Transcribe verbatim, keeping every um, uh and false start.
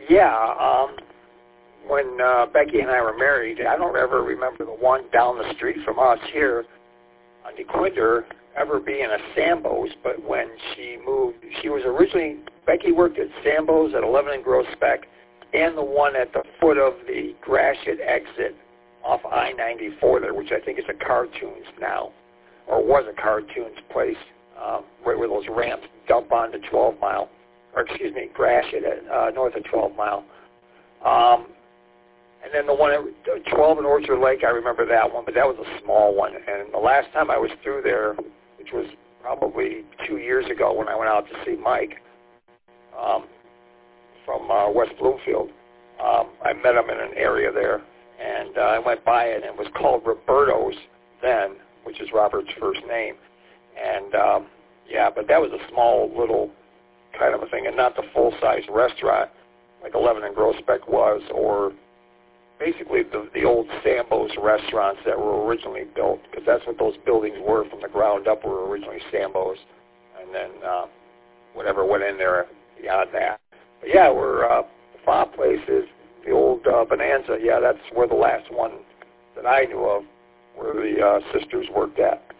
Yeah, um, when uh, Becky and I were married, I don't ever remember the one down the street from us here on DeQuinder ever being a Sambo's, but when she moved, she was originally, Becky worked at Sambo's at eleven and Groesbeck and the one at the foot of the Gratiot exit off I ninety-four there, which I think is a Cartoons now, or was a Cartoons place, um, right where those ramps dump onto twelve mile, or excuse me, Gratiot at, uh, north of twelve mile. Um, and then the one at twelve in Orchard Lake, I remember that one, but that was a small one. And the last time I was through there, which was probably two years ago when I went out to see Mike um, from uh, West Bloomfield, um, I met him in an area there. And uh, I went by it, and it was called Roberto's then, which is Robert's first name. And, um, yeah, but that was a small little kind of a thing, and not the full-size restaurant like eleven and Groesbeck was, or basically the, the old Sambo's restaurants that were originally built, because that's what those buildings were from the ground up, were originally Sambo's, and then uh, whatever went in there beyond that. But, yeah, we're uh, the Fob places. The old uh, Bonanza, yeah, that's where the last one that I knew of, where the uh, sisters worked at.